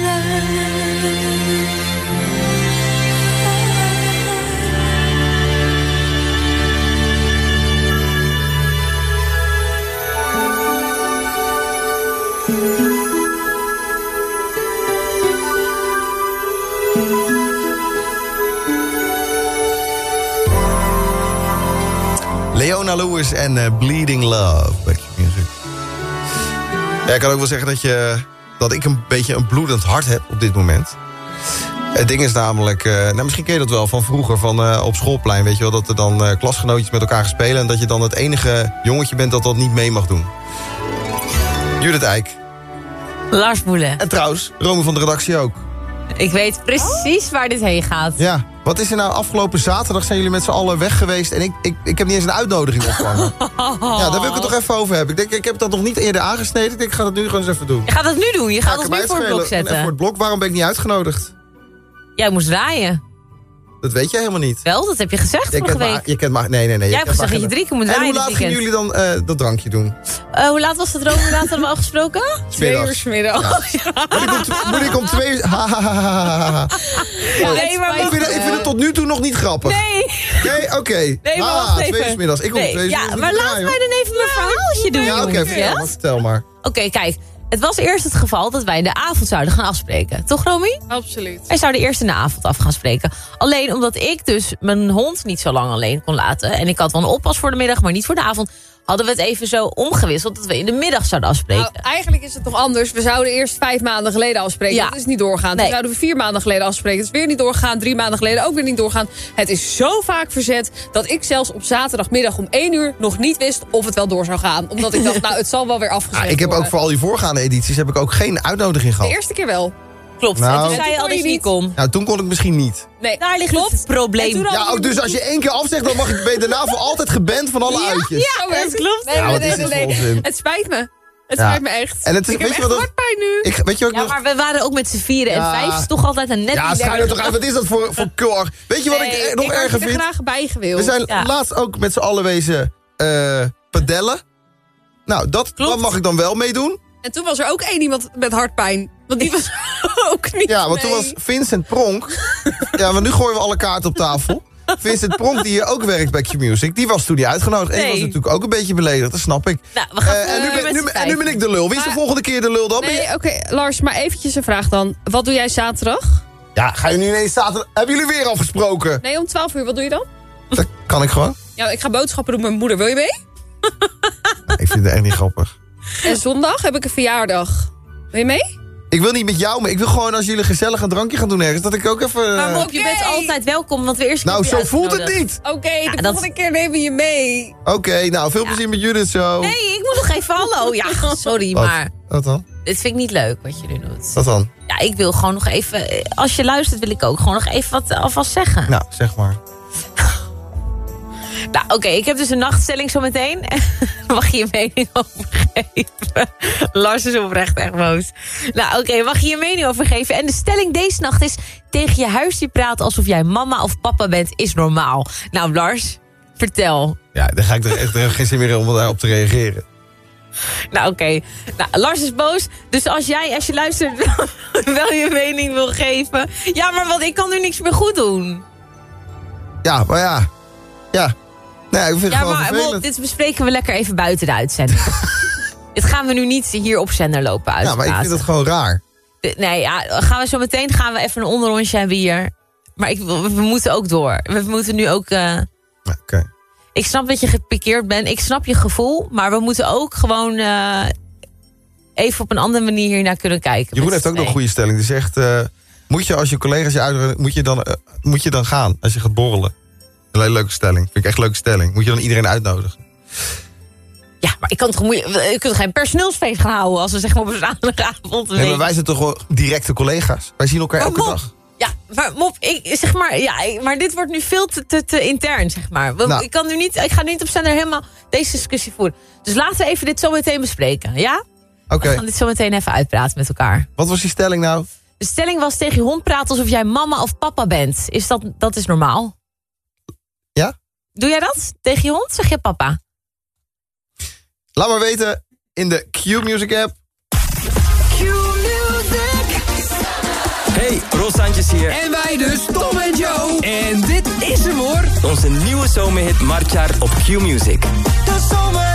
Leona Lewis en uh, Bleeding Love. Back to music. Ja, ik kan ook wel zeggen dat, je, dat ik een beetje een bloedend hart heb op dit moment. Het ding is namelijk, uh, nou misschien ken je dat wel van vroeger, van uh, op schoolplein, weet je wel, dat er dan uh, klasgenootjes met elkaar gaan spelen en dat je dan het enige jongetje bent dat dat niet mee mag doen. Judith Eijk. Lars Boelen. En trouwens, Rome van de redactie ook. Ik weet precies waar dit heen gaat. Ja, wat is er nou afgelopen zaterdag zijn jullie met z'n allen weg geweest en ik, ik, ik heb niet eens een uitnodiging ontvangen. Ja, daar wil ik het toch even over hebben. Ik denk, ik heb dat nog niet eerder aangesneden. Ik denk, ik ga dat nu gewoon eens even doen. Je gaat het nu doen, je gaat Ga ons nu voor het blok zetten. En voor het blok, waarom ben ik niet uitgenodigd? Jij moest draaien. Dat weet jij helemaal niet. Wel, dat heb je gezegd je vorige kent week. Maar, je kent maar, nee, nee, nee. Jij hebt gezegd dat je drie keer moet draaien. En hoe laat gingen jullie dan uh, dat drankje doen? Uh, hoe laat was het Rome? Hoe laat hadden we afgesproken? Twee uur 's middags. Ja. Ja. Moet, ik om, moet ik om twee uur... Ha, ha, ha, ha, ha. Nee, maar ik, vind het, ik vind het tot nu toe nog niet grappig. Nee. Nee, oké. Okay. Nee, maar ah, wacht even. Twee uur 's middags. Ik kom nee. twee uur 's Ja, maar laat mij dan even mijn verhaaltje doen. Ja, oké. Okay, vertel, maar, vertel maar. Oké, okay, kijk. Het was eerst het geval dat wij in de avond zouden gaan afspreken. Toch, Romy? Absoluut. Wij zouden eerst in de avond af gaan spreken. Alleen omdat ik dus mijn hond niet zo lang alleen kon laten. En ik had wel een oppas voor de middag, maar niet voor de avond. hadden we het even zo omgewisseld dat we in de middag zouden afspreken. Nou, eigenlijk is het toch anders. We zouden eerst vijf maanden geleden afspreken. Ja. Dat is niet doorgaan. Nee. Toen zouden we vier maanden geleden afspreken. Dat is weer niet doorgaan. Drie maanden geleden ook weer niet doorgaan. Het is zo vaak verzet dat ik zelfs op zaterdagmiddag om één uur nog niet wist of het wel door zou gaan. Omdat ik dacht, nou, het zal wel weer afgezegd Ah, ik heb worden. ook voor al die voorgaande edities heb ik ook geen uitnodiging De gehad. eerste keer wel. Klopt. Nou. En toen zei je al dat je niet kon. Nou, toen kon ik misschien niet. Nee, daar ligt klopt. het probleem. Ja, ook dus als je één keer afzegt, dan mag ik, ben je daarna voor altijd geband van alle uitjes. Ja, dat klopt. Nee, Ja, nee, wat nee, is nee, dit nee. voor onzin? Het spijt me. Het Ja. spijt me echt. En het is- ik weet heb je echt wat dat- hartpijn nu. Ik, weet je wat ik Ja, nog... maar we waren ook met z'n vieren en Ja. vijf is toch altijd een net Ja, niet schijn lekker. er toch uit. Wat is dat voor, voor kul? Weet je wat Nee, ik eh, nog ik had erger je er vind? graag bij gewild. We zijn Ja. laatst ook met z'n allen wezen eh padellen. Nou, dat, dat mag ik dan wel meedoen. En toen was er ook één iemand met hartpijn. Want die was ook niet Ja, want toen mee. was Vincent Pronk... ja, maar nu gooien we alle kaarten op tafel. Vincent Pronk, die hier ook werkt bij Q-Music... die was toen niet uitgenodigd. En die Nee. was natuurlijk ook een beetje beledigd, dat snap ik. Nou, we gaan Eh, en, nu voor- ben, met nu, z'n en nu ben ik de lul. Wie is de Maar- volgende keer de lul dan? Ben Nee, je- oké, Lars, maar eventjes een vraag dan. Wat doe jij zaterdag? Ja, ga je nu ineens zaterdag... Hebben jullie weer afgesproken? Nee, om twaalf uur. Wat doe je dan? Dat kan ik gewoon. Ja, ik ga boodschappen doen met mijn moeder. Wil je mee? Ik vind het echt niet grappig. En zondag heb ik een verjaardag. Wil je mee? Ik wil niet met jou, maar ik wil gewoon als jullie gezellig een drankje gaan doen ergens... dat ik ook even... Maar eh, Mop, je bent altijd welkom, want we eerst Nou, zo voelt het niet. Oké, de dat- volgende keer nemen we je mee. Oké, nou, veel plezier met Judith zo. Nee, ik moet nog even hallo. Ja, sorry, Wat? maar Wat dan? dit vind ik niet leuk wat je nu doet. Wat dan? Ja, ik wil gewoon nog even... Als je luistert wil ik ook gewoon nog even wat alvast zeggen. Nou, zeg maar. Nou, oké, ik heb dus een nachtstelling zo meteen. Mag je je mening over geven? Lars is oprecht echt boos. Nou, oké, mag je je mening over geven? En de stelling deze nacht is... tegen je huisdier praten alsof jij mama of papa bent is normaal. Nou, Lars, vertel. Ja, daar ga ik er echt er geen zin meer in om daarop te reageren. Nou, oké. Nou, Lars is boos. Dus als jij, als je luistert, wel je mening wil geven... Ja, maar wat, ik kan nu niks meer goed doen. Ja, maar ja. Ja. Nee, ik vind het Ja, gewoon maar vervelend. Mop, dit bespreken we lekker even buiten de uitzending. Dit gaan we nu niet hier op zender lopen Ja, uitpraten. maar ik vind het gewoon raar. De- Nee, ja, gaan we zo meteen gaan we even een onderrondje hebben hier. Maar ik, wil- we, we moeten ook door. We moeten nu ook... eh, Oké. Ik snap dat je gepikeerd bent. Ik snap je gevoel. Maar we moeten ook gewoon eh, even op een andere manier hiernaar kunnen kijken. Jeroen Met heeft ook z'n nog een goede stelling. Die zegt, eh, moet je als je collega's je uitnodigen, moet je dan, eh, moet je dan gaan als je gaat borrelen? Een hele leuke stelling. Vind ik echt een leuke stelling. Moet je dan iedereen uitnodigen? Ja, maar ik kan toch moeilijk... Je kunt geen personeelsfeest gaan houden als we zeg maar op een zaterdagavond... Nee, maar wij zijn toch wel directe collega's? Wij zien elkaar Maar elke Mop, dag. Ja, maar Mop, ik, zeg maar, ja, ik- maar dit wordt nu veel te, te, te intern, zeg maar. We- Nou. Ik, kan nu niet, ik ga niet op zender helemaal deze discussie voeren. Dus laten we even dit zo meteen bespreken, ja? Oké. We gaan dit zo meteen even uitpraten met elkaar. Wat was die stelling nou? De stelling was tegen je hond praten alsof jij mama of papa bent. Is dat, dat is normaal? Ja? Doe jij dat tegen je hond? Zeg je papa? Laat maar weten in de Q-Music app. Hey, Rosantjes hier. En wij dus, Tom en Joe. En dit is hem hoor. Onze nieuwe zomerhit Marchar op Q-Music. De zomer